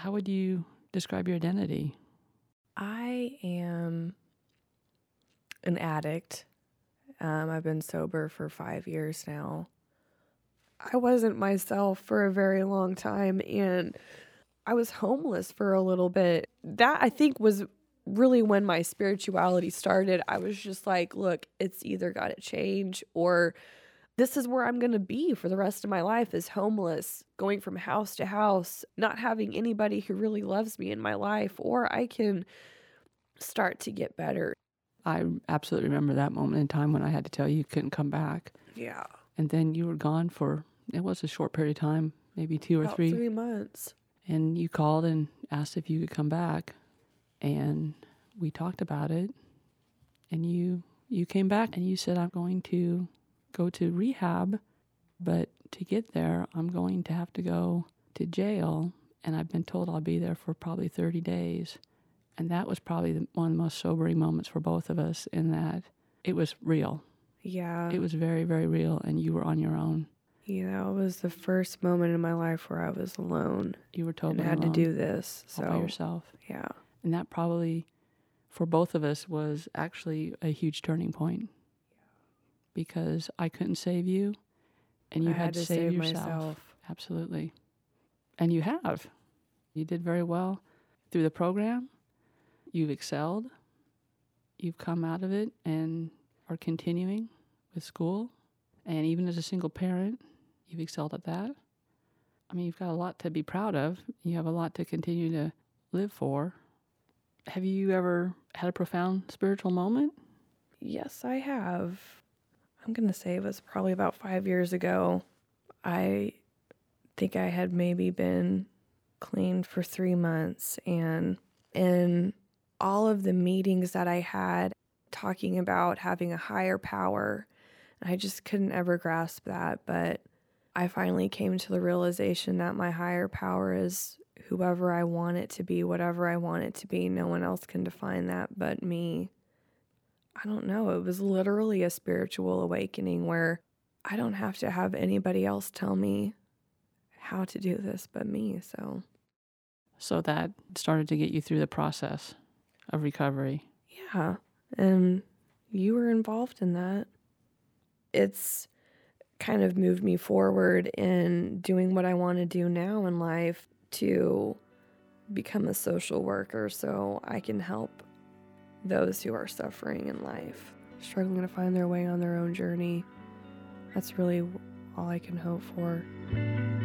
How would you describe your identity? I am an addict. I've been sober for 5 years now. I wasn't myself for a very long time, and I was homeless for a little bit. That, I think, was really when my spirituality started. I was just like, look, it's either got to change or this is where I'm going to be for the rest of my life, is homeless, going from house to house, not having anybody who really loves me in my life, or I can start to get better. I absolutely remember that moment in time when I had to tell you couldn't come back. Yeah. And then you were gone for, it was a short period of time, maybe 2 or About 3. 3 months. And you called and asked if you could come back. And we talked about it. And you came back and you said, I'm going to go to rehab, but to get there, I'm going to have to go to jail. And I've been told I'll be there for probably 30 days. And that was probably one of the most sobering moments for both of us, in that it was real. Yeah. It was very, very real, and you were on your own. Yeah, it was the first moment in my life where I was alone. You were totally and had alone, to do this. all by yourself. Yeah. And that probably, for both of us, was actually a huge turning point. Because I couldn't save you, and you I had to save yourself. myself. Absolutely. And you have. You did very well through the program. You've excelled. You've come out of it and are continuing with school. And even as a single parent, you've excelled at that. I mean, you've got a lot to be proud of. You have a lot to continue to live for. Have you ever had a profound spiritual moment? Yes, I have. I'm going to say it was probably about 5 years ago. I think I had maybe been clean for 3 months, and in all of the meetings that I had talking about having a higher power, I just couldn't ever grasp that. But I finally came to the realization that my higher power is whoever I want it to be, whatever I want it to be. No one else can define that but me. I don't know. It was literally a spiritual awakening where I don't have to have anybody else tell me how to do this but me. So that started to get you through the process of recovery. Yeah. And you were involved in that. It's kind of moved me forward in doing what I want to do now in life, to become a social worker so I can help those who are suffering in life, struggling to find their way on their own journey. That's really all I can hope for.